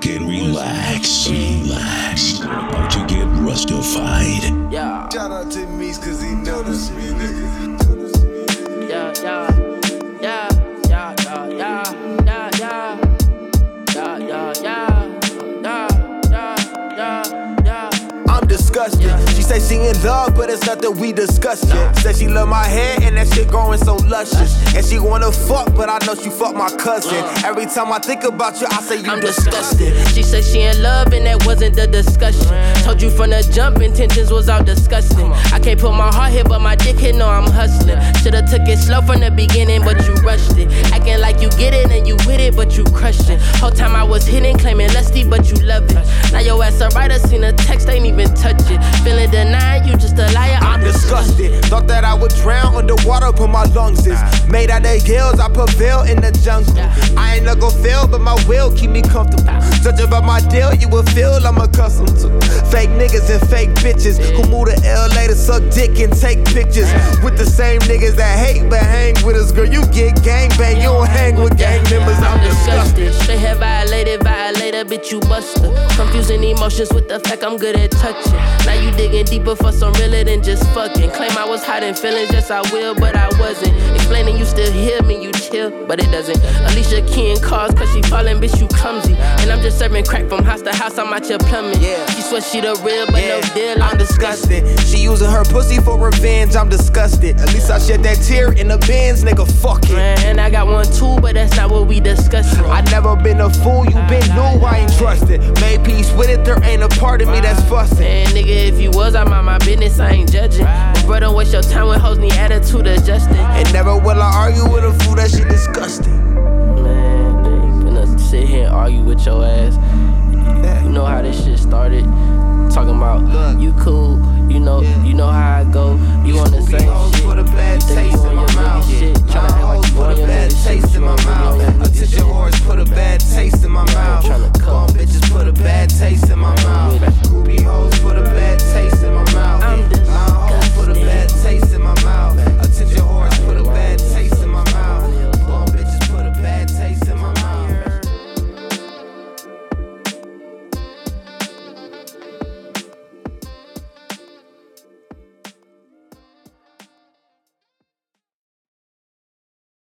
and relax. About to get Rustified. Yeah. Shout out to Meeks cause he noticed me, nigga. Yeah. I'm disgusted. She say she in love, but it's nothing we discussed yet. Say she love my hair and that shit growing so luscious. And she wanna fuck, but I know she fuck my cousin. Every time I think about you, I say you I'm disgusted. She said she in love and that wasn't the discussion. Told you from the jump, intentions was all disgusting. I can't put my heart here, but my dick here know I'm hustling. Should've took it slow from the beginning, but you rushed it. Acting like you get it and you with it, but you crushed it. Whole time I was hitting, claiming lusty, but you love it. Now your ass a writer, seen a text, ain't even touch it. Feeling denied, you just a liar. I'm disgusted. Thought that I would drown underwater, but my lungs is made out of gills. I prevail in the jungle. I ain't not gon' fail, but my will keep me comfortable. Judge about my deal, you will feel I'm accustomed to fake niggas and fake bitches who move to LA to suck dick and take pictures with the same niggas that hate but hang with us. Girl, you get gangbang, you don't hang with gang members. I'm disgusted. Straight head violator, bitch, you buster. Confusing emotions with the fact I'm good at touching. Now you digging deeper for some realer than just fucking. Claim I was hiding feelings, yes I will, but I wasn't. Explaining you still hear me, you chill, but it doesn't. Alicia keying cars cause she falling, bitch, you clumsy. And I'm just serving crack from house to house, I'm out your plumbing. She swear she the real, but no deal, I'm disgusted. She using her pussy for revenge, I'm disgusted. At least I shed that tear in the bins, nigga, fuck it. And I got one too, but that's not what we discussing. I never been a fool, you been new, I ain't trusted. Made peace with it, there ain't a part of me that's fussing. Man, nigga, if you was, I mind my business, I ain't judging. But bro, don't waste your time with hoes, need attitude adjusting. And never will I argue with a fool, that shit disgusting. Man, they finna sit here and argue with your ass. You know how this shit started. Talking about you cool, you know how I go. You on the